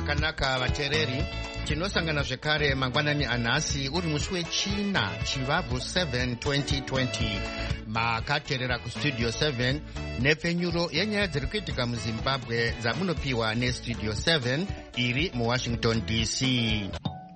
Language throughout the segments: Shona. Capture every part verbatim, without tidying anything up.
Zvakanaka vatereri, tinosangana zvekare mangwanani anhasi uri musi wechina chivabvu seven twenty twenty. Makateerera kustudio seven nepfenyuro yenyaya dziri kuitika muZimbabwe dzamunopiwa nestudio seven iri muWashington D C.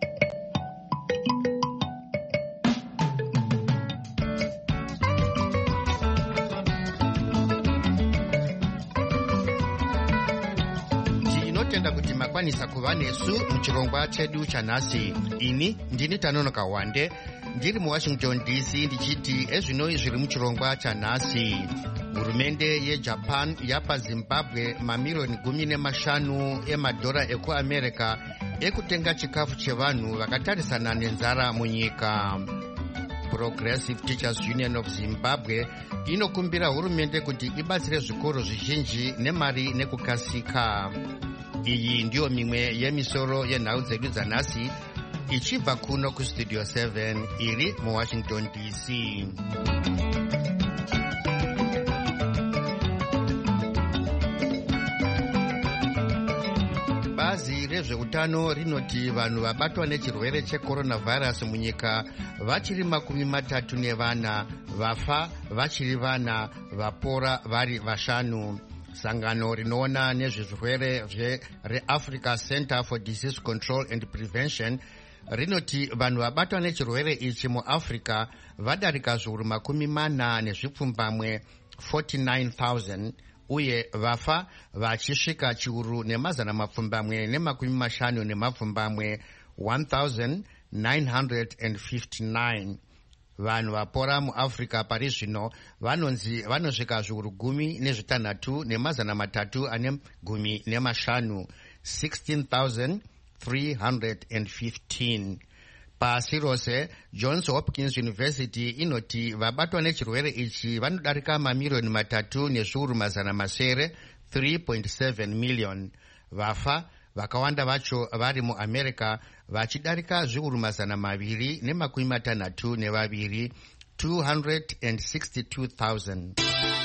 Makwanisa kuva nesu muchirongwa chedu chanhasi. Ini ndini Tanonoka Wande ndiri muWashington D C ndichiti ezvinoi zviri muchirongwa chanhasi. Hurumende yeJapan yapa Zimbabwe mamiliyoni gumi nemashanu emadhora ekuAmerica ekutenga chikafu chevanhu vakatarisana nenzara munyika. Progressive Teachers Union of Zimbabwe inokumbira hurumende kuti ibatsire zvikoro zvizhinji nemari nekukasika. Iyi ndiyo mimwe yemisoro yenhau dzedu dzanhasi ichibva kuno kustudio seven iri muWashington D C. Bazi rezveutano rinoti vanhu vabatwa nechirwere checoronavirus munyika vachiri makumi matatu nevana, vafa vachiri vana, vapora vari vashanu. Sangano rinoona nezvezvirwere reAfrica Center for Disease Control and Prevention rinoti vanhu vabatwa nechirwere ichi muAfrica vadarika zviuru makumi mana nezvipfumbamwe forty-nine thousand uye vafa vachisvika chiuru nemazana mapfumbamwe nemakumi mashanu nemapfumbamwe one thousand nine hundred fifty-nine. Vanhu vapora muAfrica pari zvino vanonzi vanosvika zviuru gumi nezvitanhatu nemazana matatu ane gumi nemashanu sixteen thousand three hundred fifteen. Pasi rose Johns Hopkins University inoti vabatwa nechirwere ichi vanodarika mamiliyoni matatu nezviuru mazana masere three point seven million. Vafa vakawanda vacho vari muAmerica vachidarika zviuru mazana maviri nemakumi matanhatu nevaviri two hundred sixty-two thousand.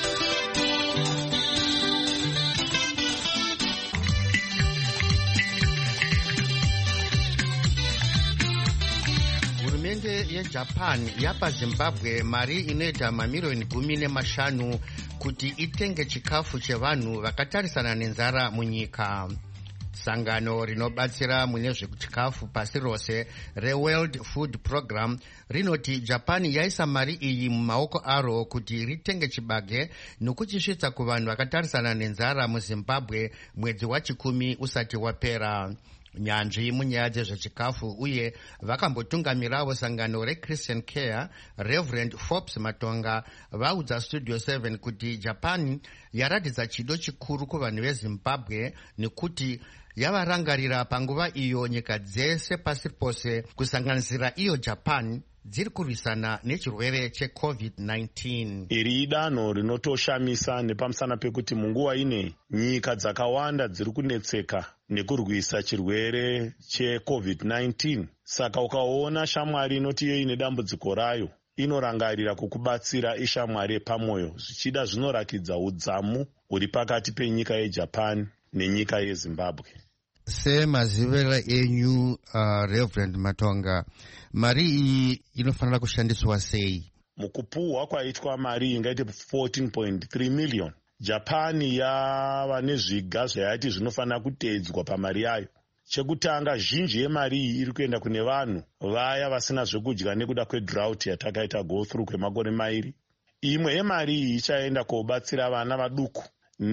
Hurumende yeJapan yapa Zimbabwe mari inoita mamiliyoni gumi nemashanu kuti itenge chikafu chevanhu vakatarisana nenzara munyika. Sangano rinobatsira mune zvechikafu pasi rose reWorld Food Program rinoti Japan yaisa mari iyi mumaoko aro kuti ritenge chibage nokuchisvitsa kuvanhu vakatarisana nenzara muZimbabwe mwedzi wachikumi usati wapera. Nyanzvi munyaya dzezvechikafu uye vakambotungamirawo sangano reChristian Care Reverend Forbes Matonga vaudza Studio seven kuti Japan yaratidza chido chikuru kuvanhu veZimbabwe nekuti yavarangarira panguva iyo nyika dzese pasi pose kusanganisira iyo Japan dziri kurwisana nechirwere checovid nineteen. Iri idanho rinotoshamisa nepamusana pekuti munguva ine nyika dzakawanda dziri kunetseka nekurwisa chirwere checovid nineteen. Saka ukaona shamwari inoti iyo ine dambudziko rayo inorangarira kukubatsira ishamwari pamwoyo, zvichida zvinorakidza udzamu huri pakati penyika yeJapan nenyika yeZimbabwe. Semazivira enyu uh, Reverend Matonga, mari iyi inofanira kushandiswa sei? Mukupuhwa kwaitwa mari ingaite fourteen point three million. Japan yava nezviga zvayati zvinofanira kuteedzwa pamari yayo. Chekutanga, zhinji yemari iyi iri kuenda kune vanhu vaya vasina zvekudya nekuda kwedrought yatakaita go through kwemakore mairi. Imwe yemari iyi ichaenda kobatsira vana vaduku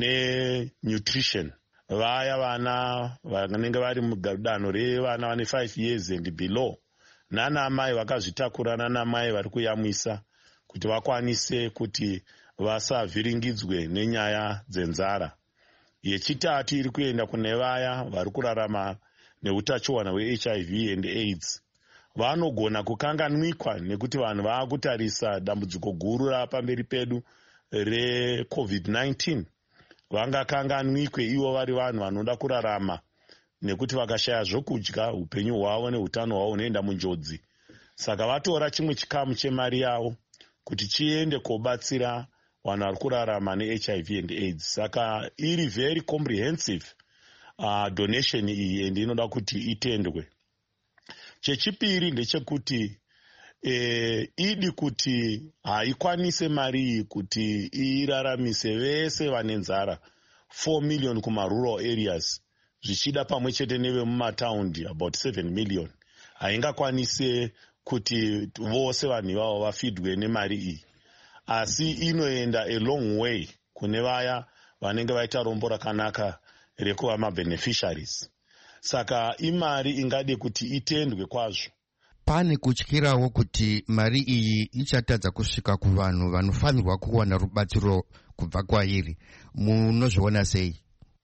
nenutrition. Vaya vana vanenge vari mudanho revana vane five years and below, nana amai vakazvitakura nana amai vari kuyamwisa kuti vakwanise kuti vasavhiringidzwe nenyaya dzenzara. Yechitatu iri kuenda kune vaya vari kurarama neutachiona hweH I V and AIDS. Vanogona kukanganwikwa nekuti vanhu vaakutarisa dambudziko guru rapamberi pedu recovid nineteen. Vangakanganwikwe ivo vari vanhu vanoda kurarama nekuti vakashaya zvokudya upenyu hwavo neutano hwavo hunoenda munjodzi. Saka vatora chimwe chikamu chemari yavo kuti chiende kobatsira vanhu vari kurarama neH I V and AIDS. Saka iri very comprehensive uh, donation iyi ende inoda kuti itendwe. Chechipiri ndechekuti e, idi kuti haikwanise mari iyi kuti iraramise vese vane nzara four million kuma rural areas, zvichida pamwe chete neve mumataundi about seven million. Haingakwanise kuti vose vanhu ivavo vafidwe nemari iyi, asi inoenda a long way kune vaya vanenge vaita rombo rakanaka rekuva mabeneficiaries. Saka imari ingade kuti itendwe kwazvo. Pane kutyirawo kuti mari iyi ichatadza kusvika kuvanhu vanofanirwa kuwana rubatsiro kubva kwairi. Munozviona sei?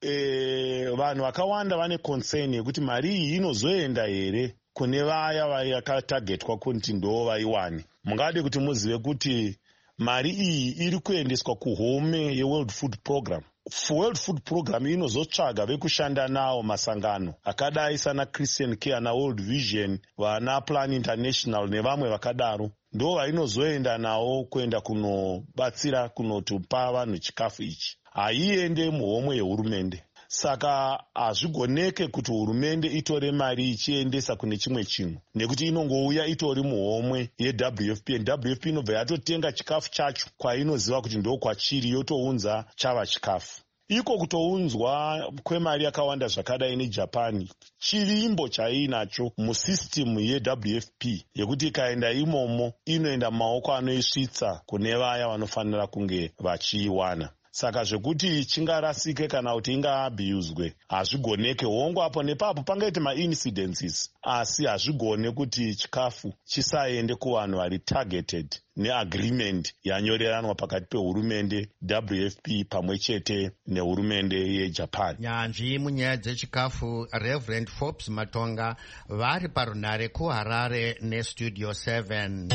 E, vanhu vakawanda vane concern yekuti mari iyi inozoenda here kune vaya vakatagetwa kuti ndo vaiwane. Mungade kuti muzive kuti mari iyi iri kuendeswa kuhome yeWorld Food Program. World Food Program inozotsvaga vekushanda nawo masangano akadai sana Christian Care na World Vision, vana Plan International nevamwe vakadaro, ndo vainozoenda nawo kuenda kunobatsira kunotupa vanhu chikafu ichi. Haiende muhomwe yehurumende. Saka hazvigoneke kuti hurumende itore mari ichiendesa kune chimwe chinhu, nekuti inongouya itori muhomwe yeW F P. W F P inobva yatotenga chikafu chacho kwainoziva kuti ndo kwachiri, yotounza chava chikafu. Iko kutounzwa kwemari yakawanda zvakadai neJapan, chivimbo chainacho musystem yeW F P yekuti ikaenda imomo inoenda maoko anoisvitsa kune vaya vanofanira kunge vachiiwana. Saka zvekuti chingarasike kana kuti ingaabuswe hazvigoneke. Hongo apo nepapo pangaite ma-incidences, asi hazvigone kuti chikafu chisaende kuvanhu vari targeted neagreement yanyoreranwa pakati pehurumende W F P pamwe chete nehurumende yeJapan. Nyanzvi munyaya dzechikafu Reverend Forbes Matonga vari parunhare kuHarare neStudio seven.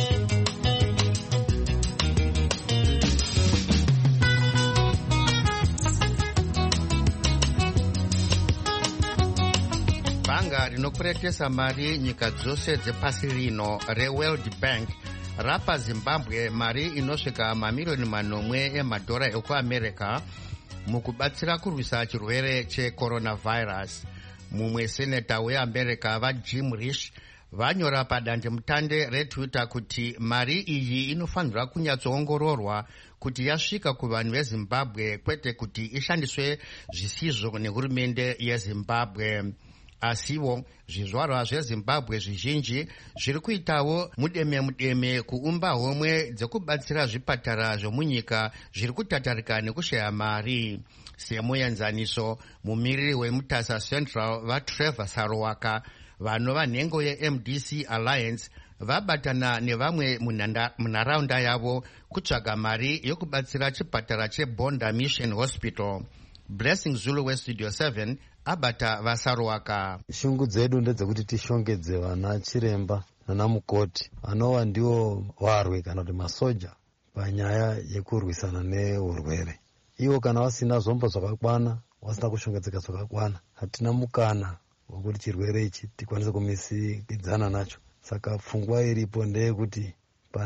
Bhanga rinokweretesa mari nyika dzose dzepasi rino reWorld Bank rapa Zimbabwe mari inosvika mamiliyoni manomwe emadhora ekuAmerica mukubatsira kurwisa chirwere checoronavirus. Mumwe seneta weAmerica vaJim Risch vanyora padandemutande reTwitter kuti mari iyi inofanirwa kunyatsoongororwa kuti yasvika kuvanhu veZimbabwe, kwete kuti ishandiswe zvisizvo nehurumende yeZimbabwe. Asiwo zvizvarwa zveZimbabwe zvizhinji zviri kuitawo mudeme mudeme kuumba homwe dzekubatsira zvipatara zvomunyika zviri kutatarika nekushaya mari. Semuenzaniso, mumiriri weMutasa Central vaTrevor Sarowaka vanova nhengo yeM D C Alliance vabatana nevamwe munharaunda yavo kutsvaga mari yokubatsira chipatara cheBonda Mission Hospital. Blessing Zulu weStudio seven abata vaSarowaka. Shungu dzedu ndedzekuti tishongedze vana chiremba nana mukoti vanova ndiwo varwi kana kuti masoja panyaya yekurwisana neurwere. Ivo kana vasina zvombo zvakakwana, vasina kushongedzeka zvakakwana, hatina mukana wekuti chirwere ichi tikwanise kumisikidzana nacho. Saka pfungwa iripo ndeyekuti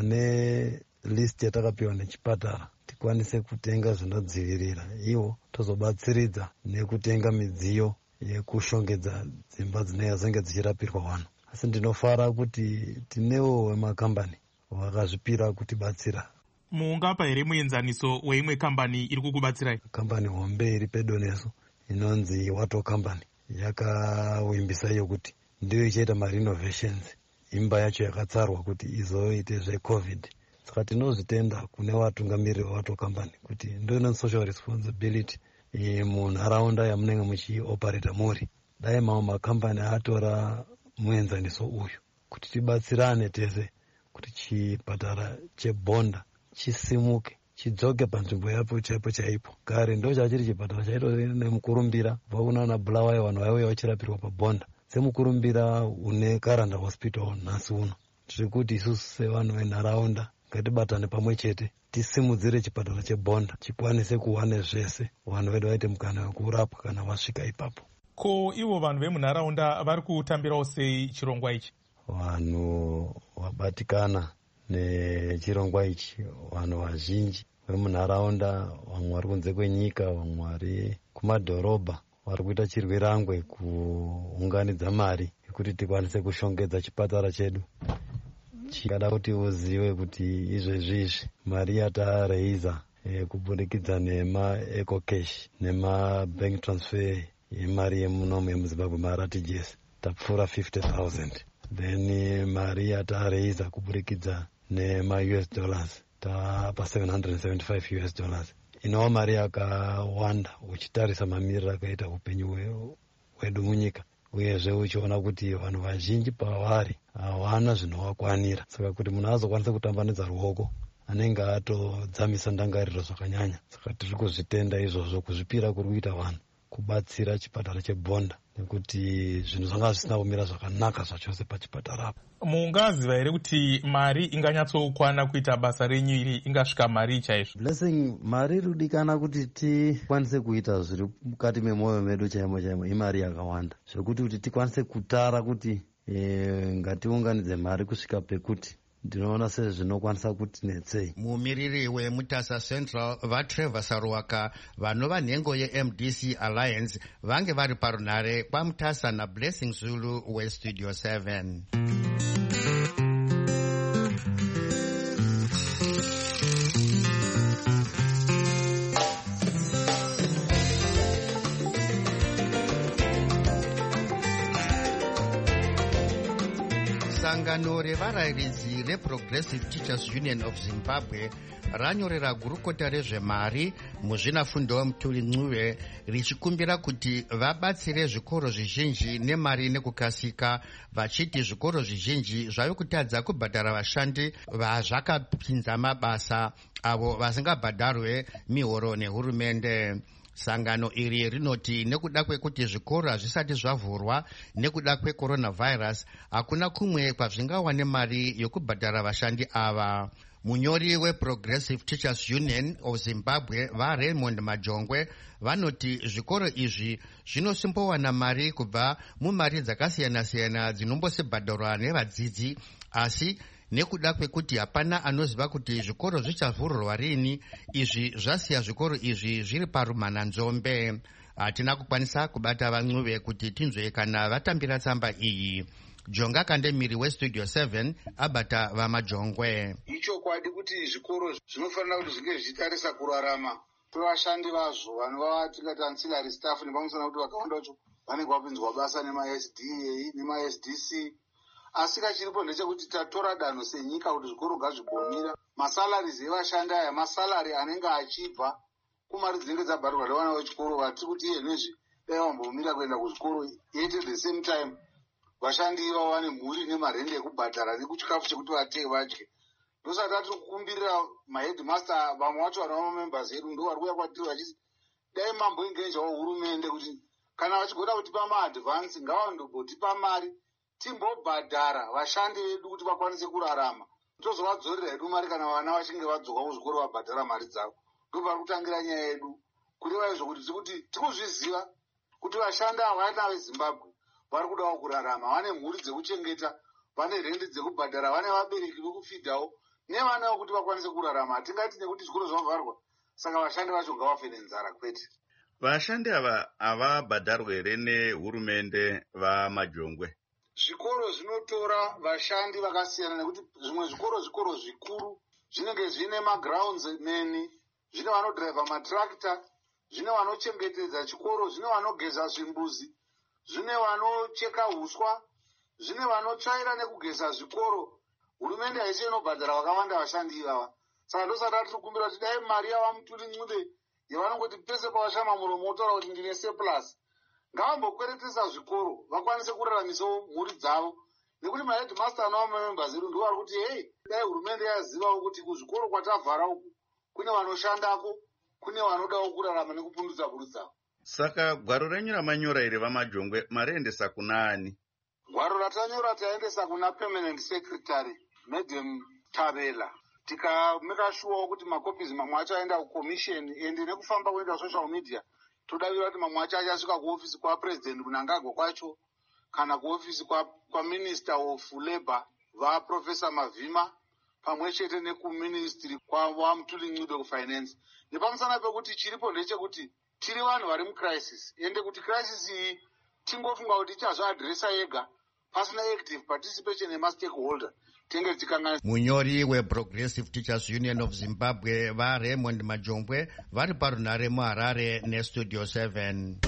pane list yatakapiwa nechipatara tikwanise kutenga zvinodzivirira, ivo tozobatsiridza nekutenga midziyo yekushongedza dzimba dzinenge dzichirapirwa vanhu. Asi ndinofara kuti tinewo wemakambani vakazvipira kutibatsira. Muungapa here muenzaniso weimwe kambani iri kukubatsirai? Kambani hombe iri pedo nesu inonzi Wato Company yakawimbisa iyo kuti ndiyo ichaita marenovations. Imba yacho yakatsarwa kuti izoite zveCovid. Saka tinozvitenda kune vatungamiriri veWato Company kuti ndoino social responsibility munharaunda yamunenge muchioperata muri. Dai mamwe makambani atora muenzaniso uyu kuti tibatsirane tese kuti chipatara cheBonda chisimuke, chidzoke panzvimbo yapo chaipo chaipo. Kare ndo chachiri chipatara chaito nemukurumbira vakunana Bulawayo vanhu vaiuya vachirapirwa paBonda. Semukurumbira une Karanda Hospital nhasi uno. Tiri kuti isusu sevanhu venharaunda ngatibatane pamwe chete tisimudzire chipatara cheBonda chikwanise kuwane zvese vanhu vedu vaite mukana wekurapwa kana vasvika ipapo. Ko ivo vanhu vemunharaunda vari kutambirawo sei chirongwa ichi? Vanhu vabatikana nechirongwa ichi, vanhu vazhinji vemunharaunda, vamwe vari kunze kwenyika, vamwe vari kumadhorobha, vari kuita chirwerangwe kuunganidza mari yekuti tikwanise kushongedza chipatara chedu. Chingada kuti uzive kuti izvezvizvi mari yatareiza e, kubudikidza nema-eco cash nema-bank transfer yemari yemunomu yemuzimbabwe ma-R T G S tapfuura fifty thousand. Then mari yatareiza kubudikidza nema-U S dollars tapa seven hundred seventy-five U S dollars. Inova mari yakawanda uchitarisa mamiriro akaita upenyu hwedu munyika, uyezve uchiona kuti vanhu vazhinji pavari hawana zvinovakwanira. Saka kuti munhu azokwanisa kutambanudza ruoko anenge atodzamisa ndangariro zvakanyanya. Saka tiri kuzvitenda izvozvo, kuzvipira kuri kuita vanhu kubatsira chipatara chebhonda, nekuti zvinhu zvanga zvisina kumira zvakanaka zvachose pachipatara apa. Mungaziva here kuti mari inganyatsokwana kuita basa renyu iri ingasvika mari chaizvo? Blessing, mari irikudikana kuti tikwanise kuita zviri mukati memwoyo medu chaimo chaimo imari yakawanda, zvekuti kuti tikwanise kutara kuti e, ngatiunganidze mari kusvika pekuti ndinoona sezvinokwanisa kuti netsei. Mumiriri weMutasa Central vaTrevor Saruwaka vanova nhengo yeM D C Alliance vange vari parunhare kwaMutasa naBlessing Zulu weStudio seven. Sangano revarayiridzi reProgressive Teachers Union of Zimbabwe ranyorera gurukota rezvemari muzvinafundo Mutuli Ncube richikumbira kuti vabatsire zvikoro zvizhinji nemari nekukasika, vachiti zvikoro zvizhinji zvave kutadza kubhadhara vashandi vazvakapinza mabasa avo vasingabhadharwe mihoro nehurumende. Sangano iri rinoti nekuda kwekuti zvikoro hazvisati zvavhurwa nekuda kwecoronavirus hakuna kumwe kwazvingawane mari yokubhadhara vashandi ava. Munyori weProgressive Teachers Union of Zimbabwe vaRaymond Majongwe vanoti zvikoro izvi zvinosimbowana mari kubva mumari dzakasiyana-siyana dzinombosibhadharwa nevadzidzi, asi nekuda kwekuti hapana anoziva kuti zvikoro zvichavhurwa rini, izvi zvasiya zvikoro izvi zviri parumhananzombe. Hatina kukwanisa kubata vaNcube kuti tinzwe kana vatambira tsamba iyi. Jonga Kandemiri weStudio seven abata vaMajongwe. Ichokwadi kuti zvikoro zvinofanira kuti zvinge zvichitarisa kurarama kwevashandi vazvo vanova tingati ancillary staff, nepamusana kuti vakawanda vacho vanenge vapinzwa basa nema-S D A nema-S D C. Asi kachiripo ndechekuti tatora danho senyika kuti zvikoro ngazvigomira. Masalaries evashandi aya masalari anenge achibva kumari dzinenge dzabhadharwa nevana vechikoro, vati kuti iye nezvi dai vambomira kuenda kuzvikoro, yet at the same time vashandi ivavo vane mhuri nemarende ekubhadhara nekuchikafu chekuti vatenge vadye. Ndosati tati kukumbirira maheadmaster vamwe vacho vanova members edu ndo vari kuuya kwatiri vachiti dai mamboingenjawo hurumende kuti kana vachigoda kutipa maadvance ngavandotipa mari timbobhadhara vashandi vedu kuti vakwanise kurarama, tozovadzorera hedu mari kana vana vachinge vadzoka kuzvikoro vabhadhara mari dzavo. Ndo pari kutangira nyaya yedu, kureva izvo kuti tikuti tikuzviziva kuti vashandi ava vana veZimbabwe vari kudawo kurarama, vane mhuri dzekuchengeta, vane rendi dzekubhadhara, vane vabereki vekufidhawo nevana kuti vakwanise kurarama. Hatingati nekuti zvikoro zvavharwa saka vashandi vacho ngavafe nenzara, kwete. Vashandi ava havabhadharwe here nehurumende vaMajongwe? Zvikoro zvinotora vashandi vakasiyana, nekuti zvimwe zvikoro zvikoro zvikuru zvinenge zvine magrounds men, zvine vanodhiraivha matrakta, zvine vanochengetedza chikoro, zvine vanogeza zvimbuzi, zvine vanocheka huswa, zvine vanotsvaira nekugeza zvikoro. Hurumende haisi inobhadhara vakawanda vashandi ivava. Saka ndosati tiri kukumbira kuti dai mari yava Mutuli Ncube yavanongoti pese pavashama muromo otaura kuti ndine surplus, ngavambokweretesa zvikoro vakwanise kuraramisawo mhuri dzavo, nekuti maheadmaster anova mamembers edu ndo vari kuti hei, dai hurumende yazivawo kuti kuzvikoro kwatavhara uku kune vanoshandako, kune vanodawo kurarama nekupundudza mhuri dzavo. Saka gwaro renyu ramanyora iri vaMajongwe mariendesa kuna ani? Gwaro ratanyora taendesa kuna permanent secretary Madam Tabela, tikameka sure kuti makopizi mamwe acho aenda kucommission, ende nekufamba kuenda social media todavira kuti mamwe acho achasvika kuofisi kwapresident Mnangagwa kwacho, kana kuofisi kwaminister of labour vaprofessor Mavhima, pamwe chete nekuministry kwaMutuli Ncube kufinance. Nepamusana pekuti chiripo ndechekuti tiri vanhu vari mucrisis, ende kuti crisis iyi tingofunga kuti ichazoadresa yega pasina active participation yemastakeholder tenge tikanganisa. Munyori weProgressive Teachers Union of Zimbabwe vaRaymond Majombwe vari parunhare muHarare neStudio seven.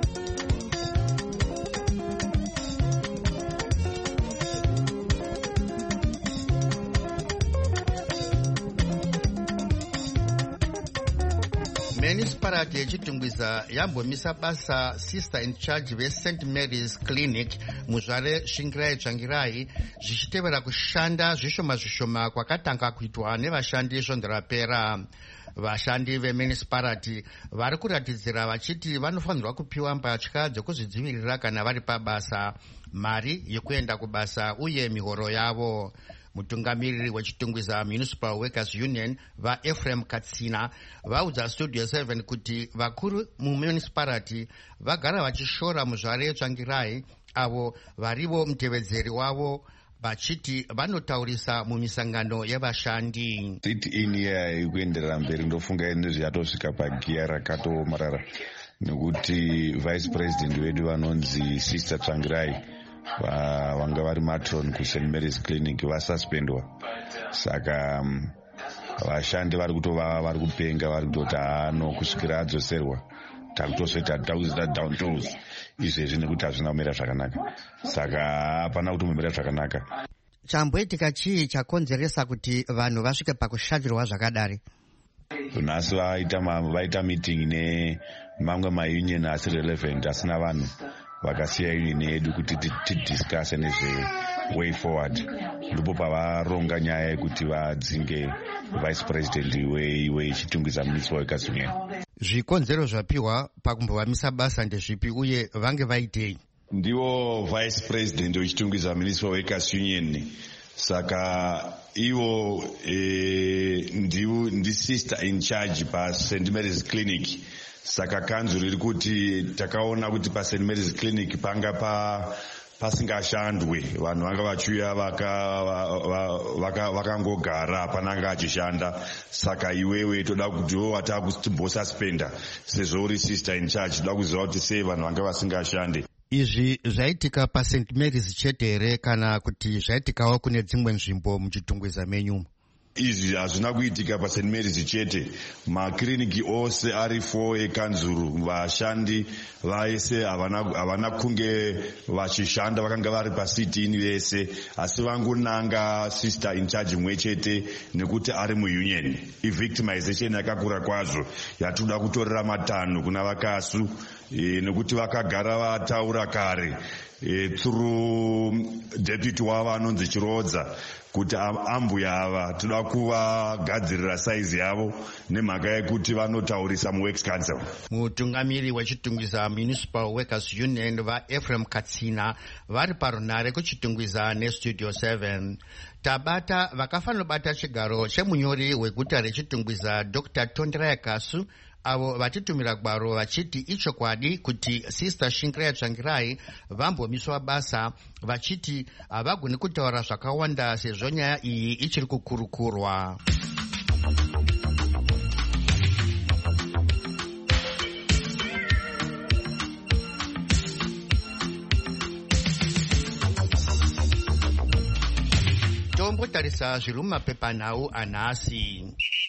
Municipality yechitungwiza yambomisa basa sister in charge veSaint Mary's Clinic muzvare Shingirai Tsvangirai zvichitevera kushanda zvishoma zvishoma kwakatanga kuitwa nevashandi svondo rapera. Vashandi vemunicipality vari kuratidzira vachiti vanofanirwa kupiwa mbatya dzokuzvidzivirira kana vari pabasa, mari yekuenda kubasa uye mihoro yavo. Mutungamiriri wechitungwiza Municipal Workers Union vaEphraim Katsina vaudza Studio seven kuti vakuru mumunicipality vagara vachishora muzvare Tsvangirai avo varivo mutevedzeri wavo vachiti vanotaurisa mumisangano yevashandi. Sit in here ikuenderera mberi ndofunga nezviyatosvika pagiya rakatomarara nekuti vice president wedu vanonzi Sister Tsvangirai vanga vari matron kuSaint Mary's Clinic vasuspendwa, saka um, vashandi vari kutova vari kupenga vari kutoti ano kusvikira adzoserwa takutozoita takuzoita down tools izvezvi nekuti hazvina kumira zvakanaka, saka hapana kuti mumira zvakanaka. Chamboitika chii chakonzeresa kuti vanhu vasvike pakushatirwa zvakadari? Nhasi vaita vaita meeting nemamwe maunion asi relevant asina vanhu vakasiya union yedu kuti tidiscusse nezve way forward, ndipo pavaronga nyaya yekuti vadzinge vice president wechitungwiza Municipal Workers Union. Zvikonzero zvapiwa pakumbovamisa basa ndezvipi uye vange vaitei? Ndivo vice president wechitungwiza Municipal Workers Union, saka ivo e, ndivo ndi sister in charge pa Saint Mary's Clinic. Saka kanzuro riri kuti takaona kuti pa Saint Mary's Clinic panga pa pasingashandwe, vanhu vanga vachiuya vakangogara hapananga achishanda, saka iwewe toda kuti wo watakutimbosuspenda sezvo uri sister in charge, toda kuziva kuti sei vanhu vanga vasingashande. Izvi zvaitika pa Saint Mary's chete here kana kuti zvaitikawo kune dzimwe nzvimbo muchitungwiza menyu? Izvi hazvina kuitika pa Saint Mary's chete, makiriniki ose ari four ekanzuru, vashandi vaese havana kunge vachishanda, vakanga vari pasitini vese, asi vangonanga sister in charge mwe chete nekuti ari muunion. Ivictimization yakakura kwazvo yatoda kutorera matanho kuna vakasu e, nekuti vakagara vataura kare e, through deputy wavo anonzi Chirodza kuti ambuya ava toda kuvagadzirira saizi yavo nemhaka yekuti vanotaurisa muworks council. Mutungamiri wechitungwiza Municipal Workers Union vaEphraim Katsina vari parunhare kuchitungwiza neStudio seven. Tabata vakafanira bata chigaro chemunyori weguta rechitungwiza Doctor Tonderai Kasu avo vachitumira gwaro vachiti ichokwadi kuti Sister Shingirai Tsvangirai vambomiswa basa, vachiti havagoni kutaura zvakawanda sezvo nyaya iyi ichiri kukurukurwa. Tombotarisa zviri mumapepanhau anhasi.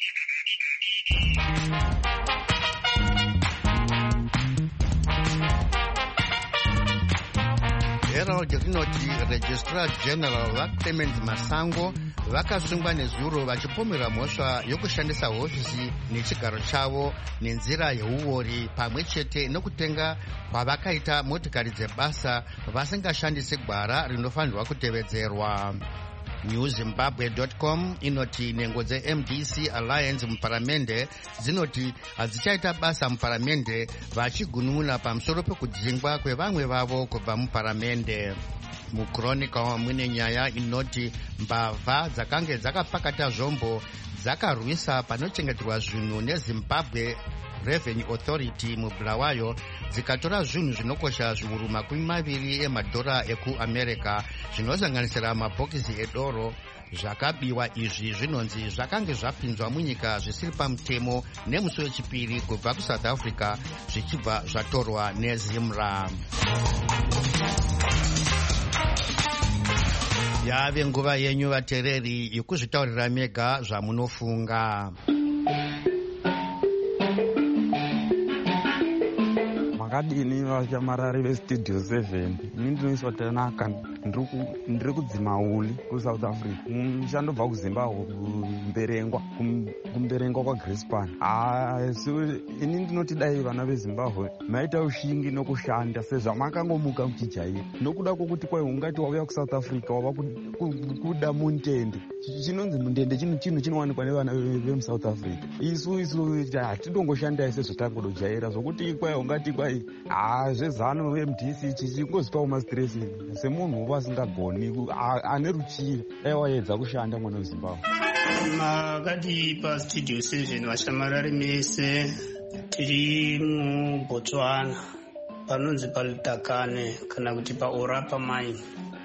Herald rinoti Registrar General vaClement Masango vakasungwa nezuro vachipomera mhosva yokushandisa hofisi nechigaro chavo nenzira yeuori pamwe chete nokutenga kwavakaita motikari dzebasa vasingashandisi gwara rinofanirwa kutevedzerwa. New Zimbabwe dot com inoti nhengo dzeM D C Alliance muparamende dzinoti hadzichaita basa muparamende vachigunun'una pamusoro pekudzingwa kwevamwe vavo kubva muparamende. Muchronicle mune nyaya inoti mbavha dzakange dzakapakata zvombo dzakarwisa panochengeterwa zvinhu neZimbabwe Revenue Authority muBulawayo dzikatora zvinhu zvinokosha zviuru makumi maviri emadhora ekuAmerica zvinosanganisira mabhokisi edoro, zvakabiwa izvi zvinonzi zvakange zvapinzwa munyika zvisiri pamutemo nemusi wechipiri kubva kuSouth Africa zvichibva zvatorwa neZimra. Yave nguva yenyu vateereri yekuzvitaurira mega zvamunofunga. Makadini vashamarari vestudio seven ini ndinoiswa tanaka ndiri kudzima uli kuSouth Africa mushando bva kuZimbabwe kumberengwa kumberengwa kwaGrispan. So ini ndinoti dai vana veZimbabwe maita ushingi nokushanda sezvamakangomuka muchijaira nokuda kwokuti kwai ungati wauya kuSouth Africa wava kuda mundende. Chinonzi mundende chinhu chinhu chinowanikwa nevana vemuSouth Africa. Isu isu hatidongoshandai sezvotangodojaira zvokuti kwai ungati kwai Ah, zvezano veMDC chichingozipawo mastress semunhu uva asingagoni ane ruchiva aiwaedza kushanda mwana weZimbabwe. Makati pastudio seven vashamarari mese tiri muBotswana panonzi paLutakane kana kuti paOrapa mine.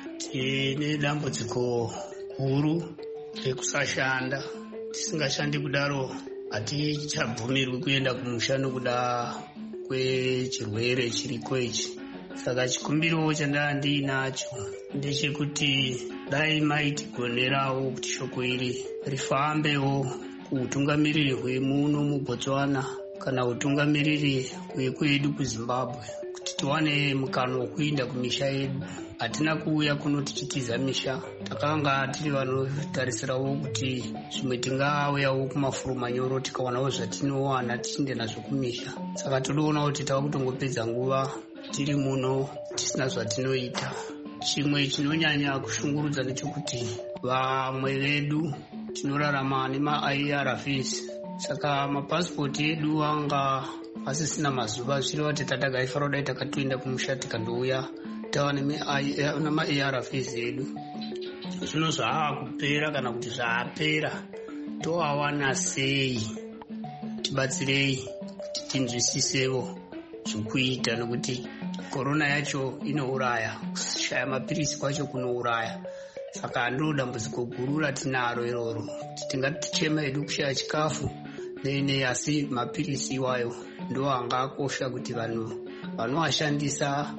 Tine dambudziko guru rekusashanda. Tisingashandi kudaro hatichabvumirwi kuenda kumushando kuda kwechirwere chiriko ichi. Saka chikumbiro chandanga ndinacho ndechekuti dai maitigonerawo kuti shoko iri rifambewo kuutungamiriri hwemuno muBotswana kana utungamiriri hwekwedu kuZimbabwe kuti tiwane mukana wekuenda kumisha yedu. Hatina kuuya kuno tichitiza misha, takanga tiri vanotarisirawo kuti zvimwe tingauyawo kumafuro manyoro tikawanawo zvatinowana tichinde nazvo kumisha. Saka todoona kuti tava kutongopedza nguva tiri muno tisina zvatinoita. Chimwe chinonyanya kushungurudza nechekuti vamwe vedu tinorarama nema-I R Vs, saka mapasipoti edu anga asisina mazuva zvireva kuti tatagaifa rodai takatoenda kumusha tikandouya tava nema-A R Vs edu. Zvino zvaakupera kana kuti zvaapera toawana sei? Tibatsirei kuti tinzwisisewo zvekuita nekuti korona yacho inouraya, kushaya mapirisi kwacho kunouraya. Saka ndiro dambudziko guru ratinaro iroro kuti tingatichema edu kushaya chikafu nene, asi mapirisi iwayo ndo anga akosha kuti vanhu vanoashandisa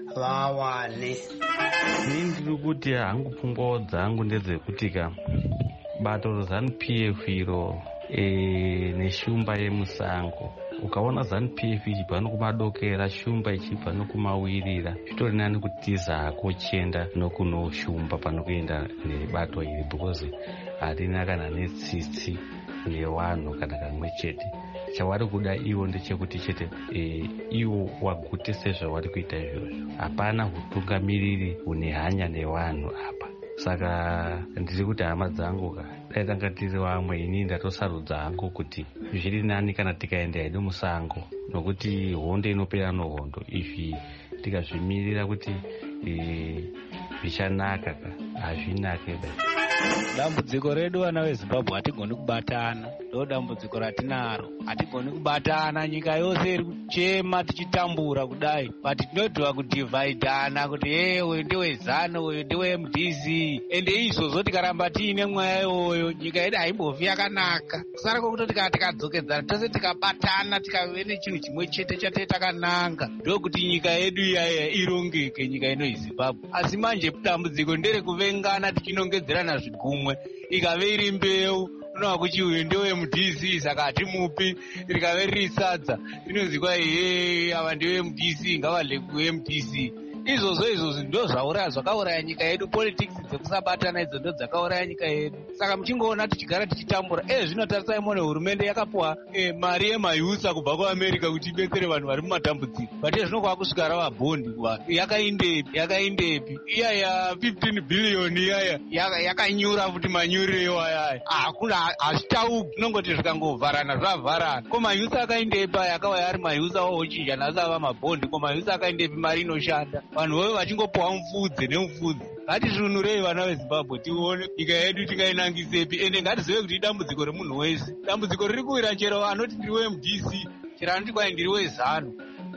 vawane. Ini ndiri kuti hangu pfungwa dzangu ndedzekuti ka bato reZANU P F iro e, neshumba yemusango. Ukaona ZANU P F ichibva nokumadokera, shumba ichibva nokumawirira, zvitori nani kutiza kuchenda nokunoshumba panokuenda nebato iri because harina kana netsitsi nevanhu kana kamwe chete. Chawari kuda iwo ndechekuti chete e, iwo wagute sezvavari kuita izvozvo. Hapana utungamiriri une hanya nevanhu apa. Saka ndiri kuti hama dzangu ka dai tanga tiri vamwe, ini ndatosarudza hangu kuti zviri nani kana tikaenda hedu musango, nokuti hondo inopera nohondo. Izvi tikazvimirira kuti zvichanaka ka hazvinake ba. Dambudziko redu vana veZimbabwe hatigoni kubatana, ndo dambudziko ratinaro. Hatigoni kubatana, nyika yose iri kuchema tichitambura kudai, but tinodhwa kudivhaidhana kuti hey, uyu ndiwe ZANU, uyu ndiwe M D C. Ende izvozvo tikaramba tiine mweya iwoyo, nyika yedu haimbovi yakanaka. Kusara kwekutoti kana tikadzokedzana tose tikabatana tikave nechinhu chimwe chete chate takananga, ndokuti nyika yedu iyaya irongeke, nyika ino yeZimbabwe. Asi manje dambudziko nderekuvengana tichinongedzerana zvigumwe, ikave iri mbeu unova kuti uyu ndiwe M D C saka hatimupi, rikave riri sadza rinonzikwa he ava ndiwe M D C ngavadle ku-M D C. Izvozvo izvozvo ndo zvauraya zvakauraya nyika yedu. Politics dzekusabatana idzo ndo dzakauraya nyika yedu. Saka muchingoona tichigara tichitambura e zvinotarisai mone hurumende yakapuwa e, mari yemayusa kubva kuAmerica kuti ibetsere vanhu vari mumatambudziko, but zvinokwa kusvika rava bhondi kuva yakaindepi yakaindepi iyaya fifteen billion iyaya yakanyura futi manyurirewo ayaya hakuna hazvitauki, zvinongoti zvikangovharana zvavharana. Ko mayusa akaindepi aya akauya ari mayusa ochinja nhasi ava mabhondi, ko mayusa akaindepi mari inoshanda vanhu vove vachingopuwa mufudze nemufudze. Ngatizvunurei vana veZimbabwe tione nyika yedu tingainangisepi, ende ngatizive kuti idambudziko remunhu wese. Dambudziko riri kuwira chero anoti ndiri we-M D C, chero anoti kwai ndiri weZANU.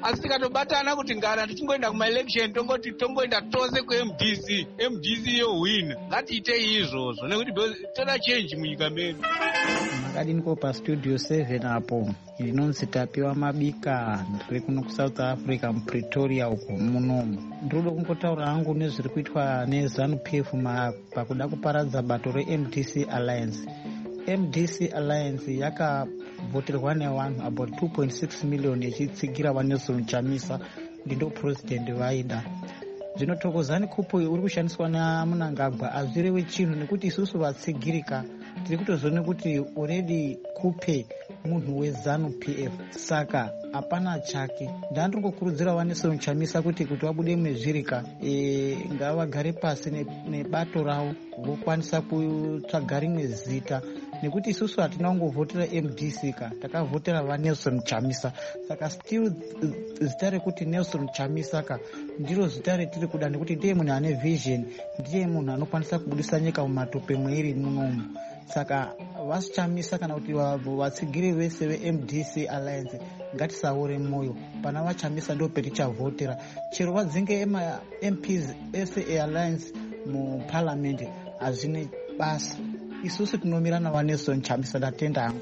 asi tikatobatana kuti ngara tichingoenda kumaelection tongoti tongoenda tose kuM D C, M D C yohwina. Ngatiitei izvozvo nekuti toda change munyika medu. Makadiniko pastudio seven apo inonzi Tapiwa Mabika, ndiri kuno kuSouth Africa muPretoria uko munomu. Ndinoda kungotaura hangu nezviri kuitwa neZANU P F pakuda kuparadza bato reM D C Alliance. M D C Alliance yakavhoterwa nevanhu about two point six million yechitsigira vaNelson Chamisa ndindo president vaida. Zvino Thokozani Kupo uri kushandiswa naMnangagwa azvirewe chinhu nekuti isusu vatsigirika tiri kutozoona kuti already Kupe munhu weZANU P F, saka hapana chake. Ndandiri kukurudzira vaNelson Chamisa kuti kuti vabude mezvirika e, ngavagare pasi nebato ravo vokwanisa kutsvaga rimwe zita, nekuti isusu hatina kungovhotera M D C ka, takavhotera vaNelson Chamisa, saka still zita rekuti Nelson Chamisa ka ndiro zita retiri kuda, nekuti ndiye munhu ane vision, ndiye munhu anokwanisa kubudisa nyika mumatope mweiri munomu. Saka vasichamisa kana kuti vatsigiri vese veM D C Alliance ngatisaore moyo, pana vachamisa ndo petichavhotera. Chero vadzinge M Ps ese eAlliance muparliament hazvine basa, isusu tinomira navaNelson Chamisa. Ndatenda hangu.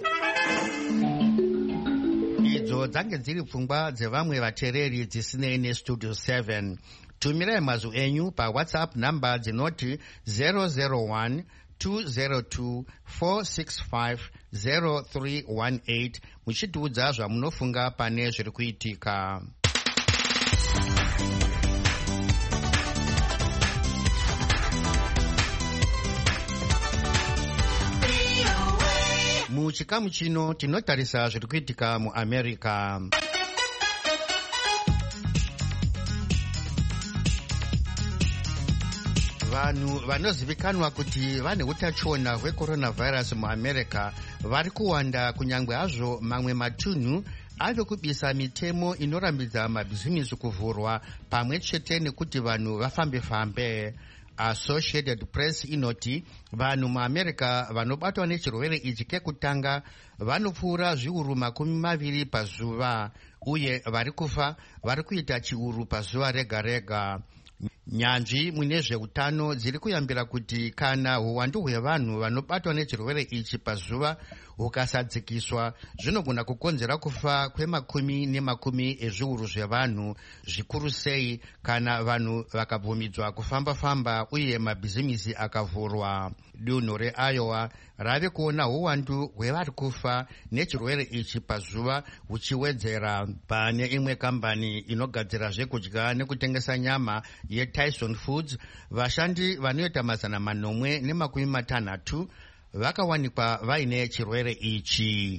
Idzo dzange dziri pfungwa dzevamwe vateereri dzisinei neStudio seven. Tumirai mazwi enyu paWhatsApp namba dzinoti zero zero one two zero two four six five zero three one eight muchitiudza zvamunofunga pane zviri kuitika. Muchikamu chino tinotarisa zviri kuitika muAmerica. Vanhu vanozivikanwa kuti vane utachiona hwecoronavirus muAmerica vari kuwanda, kunyange hazvo mamwe matunhu ave kubisa mitemo inorambidza mabhizimisi kuvhurwa pamwe chete nekuti vanhu vafambe-fambe. Associated Press inoti vanhu muAmerica vanobatwa nechirwere ichi kekutanga vanopfuura zviuru makumi maviri pazuva, uye vari kufa vari kuita chiuru pazuva rega rega. Nyanzvi mune zveutano dziri kuyambira kuti kana uwandu hwevanhu vanobatwa nechirwere ichi pazuva hukasadzikiswa zvinogona kukonzera kufa kwemakumi nemakumi ezviuru zvevanhu, zvikuru sei kana vanhu vakabvumidzwa kufamba-famba uye mabhizimisi akavhurwa. Dunhu reIowa rave kuona uwandu hwevari kufa nechirwere ichi pazuva huchiwedzera. Pane imwe kambani inogadzira zvekudya nekutengesa nyama yeTyson Foods, vashandi vanoita mazana manomwe nemakumi matanhatu vakawanikwa vaine chirwere ichi.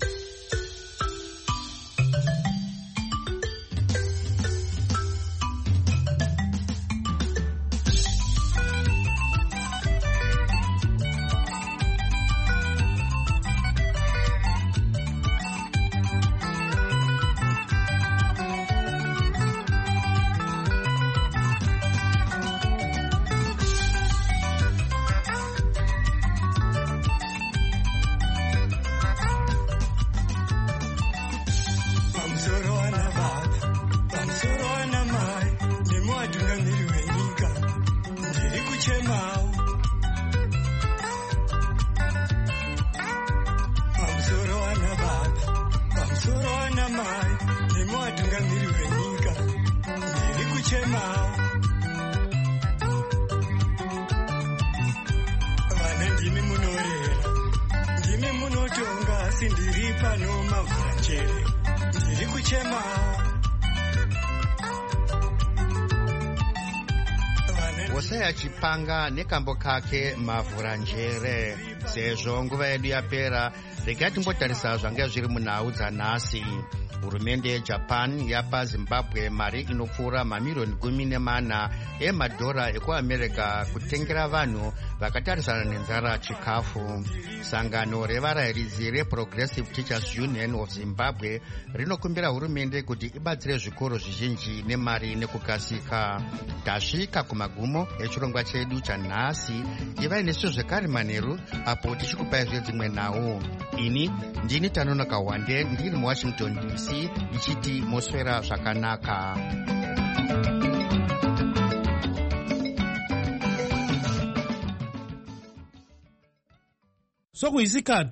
Hosea Chipanga nekambo kake mavhura njere. Sezvo nguva yedu yapera, regai timbotarisa zvange zviri munhau dzanhasi. Hurumende yeJapan yapa Zimbabwe mari inopfuura mamirioni gumi nemana emadhora ekuAmerica kutengera vanhu vakatarisana nenzara chikafu. Sangano revarayiridzi reProgressive Teachers Union of Zimbabwe rinokumbira hurumende kuti ibatsire zvikoro zvizhinji nemari nekukasika. Tasvika kumagumo echirongwa chedu chanhasi. Ivai nesu zvekare manheru apo tichikupai zvedzimwe nhau. Ini ndini Tanonoka Wande ndiri muWashington D C pasi ichiti moswera zvakanaka. sokuyisikhathi